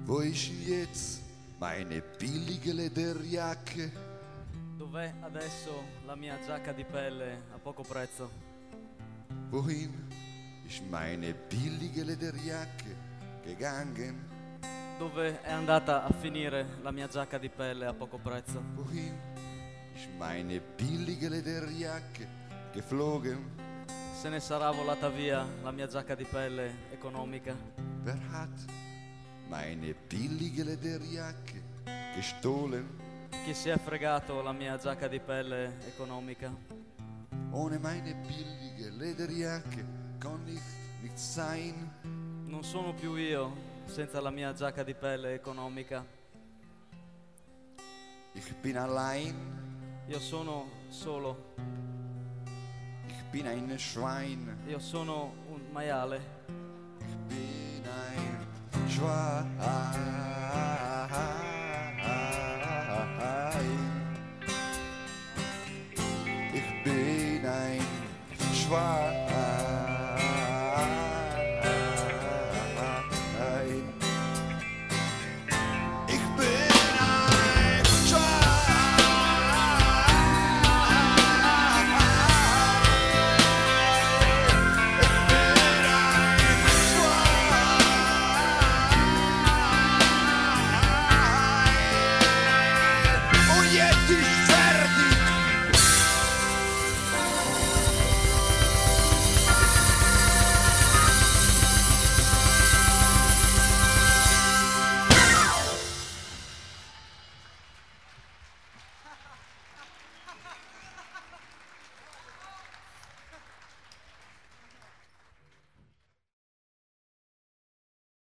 Wo ist denn jetzt meine billige Lederjacke? Dov'è adesso la mia giacca di pelle a poco prezzo? Wohin ist meine billige Lederjacke gegangen? Dove è andata a finire la mia giacca di pelle a poco prezzo? Wohin ist meine billige Lederjacke geflogen? Se ne sarà volata via la mia giacca di pelle economica? Wer hat meine billige Lederjacke gestohlen? Chi si è fregato la mia giacca di pelle economica? Ohne meine billige Lederjacke kann ich nicht sein. Non sono più io senza la mia giacca di pelle economica. Ich bin allein, Io sono solo, ich bin ein Schwein. io sono un maiale. Ich bin ein Schwein. Ich bin ein Schwein.